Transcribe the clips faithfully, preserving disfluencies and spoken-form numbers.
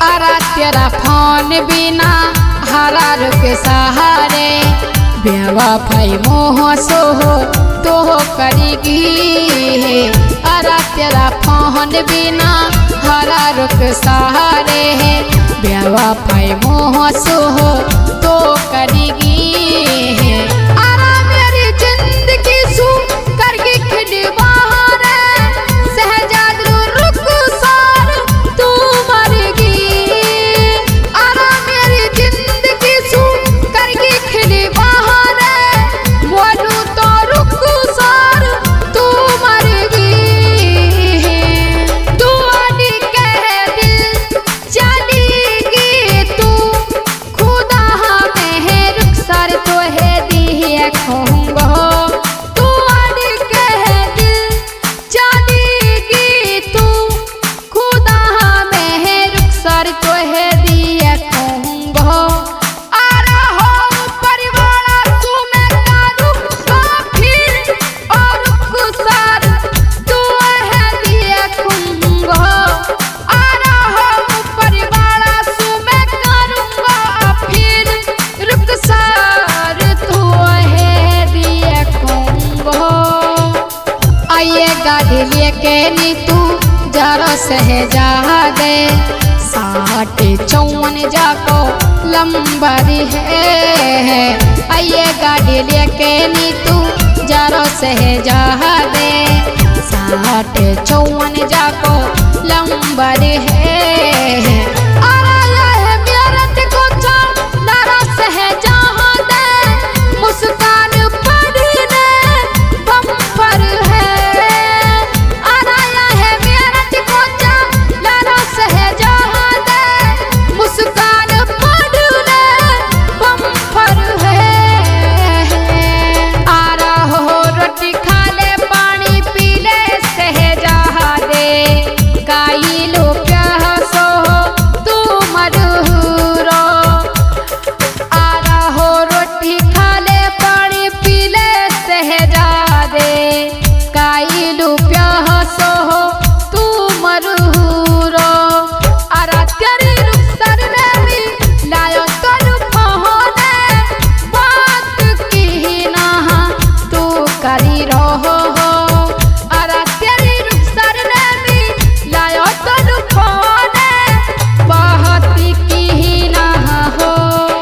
अरा तेरा फोन बिना हरा रुक सहारे बेवफाई मोह सोहो तो करेगी। अरा तेरा फोन बिना हरा रुक सहारे बेवफाई मोह सोहो तो करेगी। अरा मेरी जिंदगी सू करके खिड़ बाहर सहजाद रुक सार तू मरेगी। अरा मेरी जिंदगी सू करके खिड़ बाहर बोलू तो रुक सार तू मरेगी। तू आनी कह दिल चलेगी तू खुदा में है रुक सार तो है दी खोंगो। तू आनी कह दिल चलेगी तू खुदा में है रुक सार तो है दी खोंगो। आरा हो परिवार तू मैं कारू फिर और रुक सार तू है दी खोंगो। आरा हो परिवार तू मैं करूँगा फिर रुक सार तू है दी खोंगो। आइए गाड़ी लेके नी तू जरा सहजा दे साठ चौवन जाको लंबरी है। आइए गाड़ी लेके नी तू जरा सहजा दे साठ चौवन जाको लंबरी है। आरा यह मेरठ को चारा सहजा दे मुस्कान पढ़ने बम्पर है। आरा यह मेरठ को चारा सहजा दे मुस्कान पढ़ने बम्पर है। आरा हो रोटी खा ले पानी पी ले सहजा दे काई लो प्यासो तू मधुरो। आरा हो रोटी खा ले पानी पी ले सहजा दे काई लो प्यासो तू मधुरो। आरा तेरी रुखसर में भी लायो तनु पहुने बात की ना तू करी रहो। आरा तेरी रुखसर में भी लायो तनु पहुने बात की ना हो।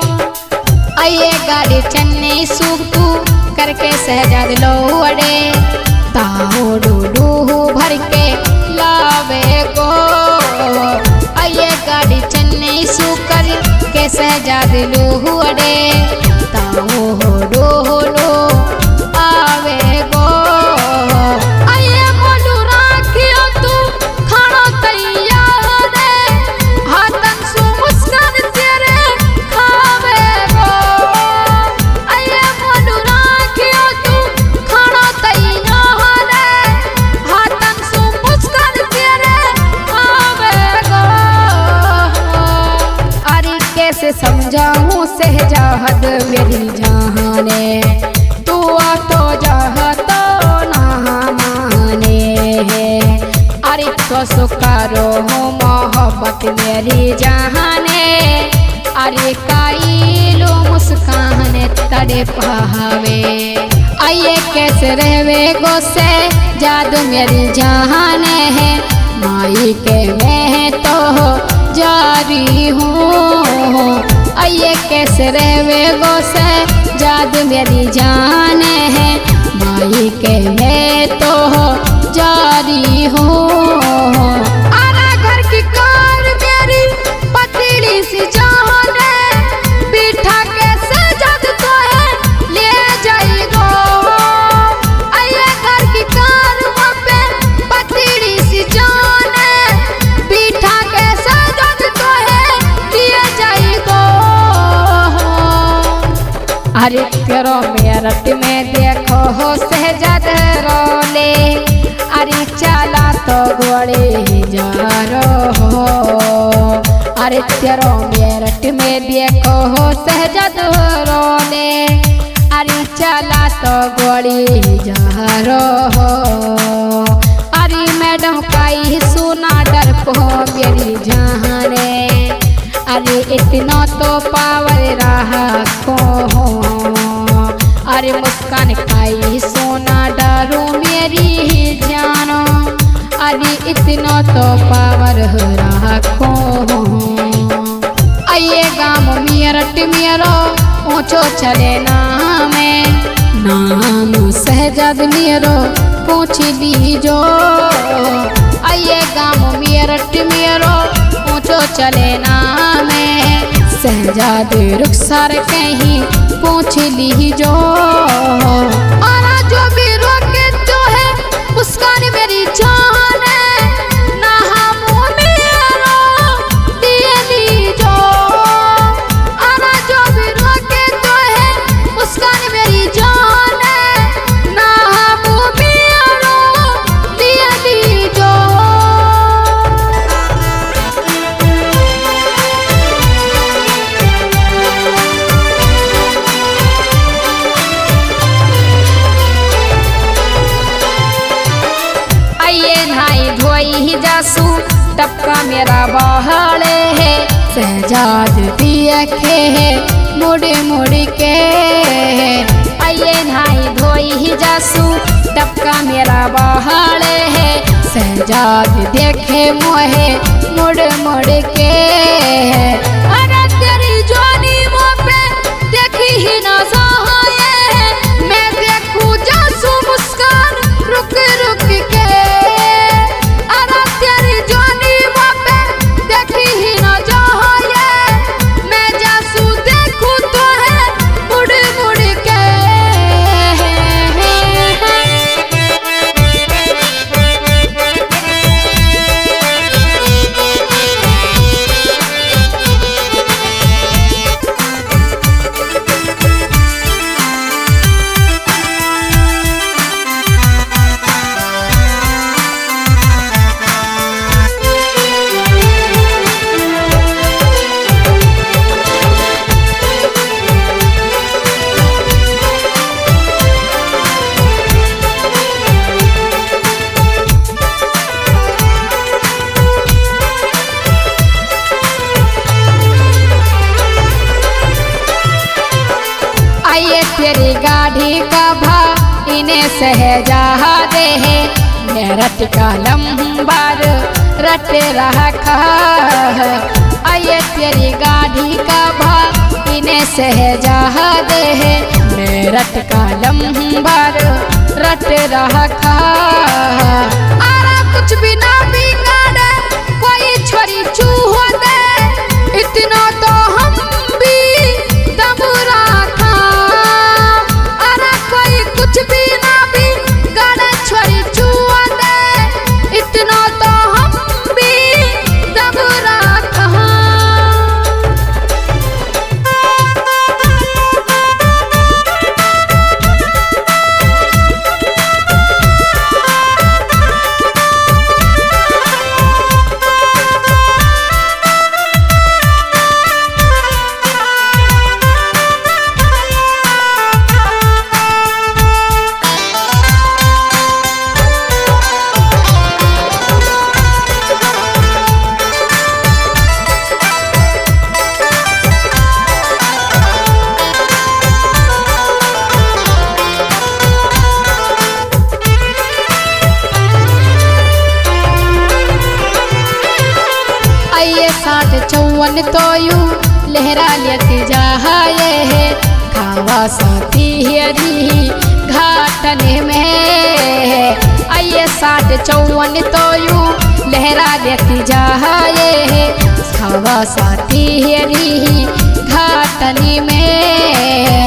आइए गाड़ी चन्नई सूख तू करके सहजाद लो अड़े ताओ डूडू भर के लावे गो। आइए गाड़ी चन्नई सूख कर के सहजाद लो अड़े ताओ डो लो आवे गो। आइए बोलू राखियो तू खाना तैयार है हाथन सु मुस्कान तेरे खावे गो। आइए बोलू राखियो तू खाना तैयार है हाथन सु मुस्कान तेरे खावे गो। अरे कैसे समझाऊं सहजाद मेरी जहाने तू आ तो जहा तो ना माने। अरे तो सुकारो हो मोहब्बत मेरी जहाने। अरे काई लो मुस्कान तड़े पहावे। आइए कैसे रहवे गो से जादू मेरी जहाने है माई के मैं तो जारी हूँ। आइए कैसे रहवे गो से जादू मेरी जान है माई के मैं तो जारी हूँ। आरा घर की कार मेरी पतली सी जान है बिठा के सजद तो है ले जाएगो। आइए घर की कार पे पतली सी जान है बिठा के सजद तो है ले जाएगो। अरे तेरो मेरठ में देखो हो सहजाद रोले। अरे चला तो घोड़े जा रहो। अरे तेरो मेरठ में देखो हो सहजाद रोले। अरे चला तो घोड़ी जा रहो। अरे मैडम काई सुना डर को मेरी जाने, अरे इतना तो पावर रहा को। अरे मुस्कान खाई सोना डारो मेरी जानो, अरे इतना तो पावर रहा को। आइए गाँव मेरठ मेरो ऊँचो चले नाम, नाम सहजाद मेरो पूछ लीजो। आइए गाँव मेरठ मेरो ऊँचो चले नाम, सहजाद रुखसार कहीं पूछ लीजो। और जो भी रोके जो है मुस्कान मेरी जान है, ना हम मेरो दिए लीजो। और जो भी रोके जो है मुस्कान मेरी जान है, ना हम मेरो दिए लीजो। जासू टपका मेरा बहाड़े है, सहजाद देखे है मुड़ मुड़ के। आइए नहाई धोई ही जासू टपका मेरा बहाड़े है, सहजाद देखे मोहे मुड़ मुड़ के। अरे तेरी जवानी मुँह पे देखी ही ना सहाये, मैं देखूं जासू मुस्कान रुक रुक के। तेरी गाड़ी का भा इन्हें सहजाद है, मेरठ का लंबार रट रखा। आइए तेरी गाड़ी का भा इन्हें सहजाद है, मेरठ का लंबार रट रखा। कुछ भी ना बिगाड़े कोई छोरी चूहो दे, इतना तो हम भी दम रखा। कुछ भी ना भी गाड़ा छोरी चूहा दे, इतना तो हम भी दम रखा। साठ चौवन तो यू लहरा लेती जाए है, खावा साथी हरी घाटन में। आइए साठ चौवन तो यू लहरा लेती जाए है, खावा साथी हरी घाटन में।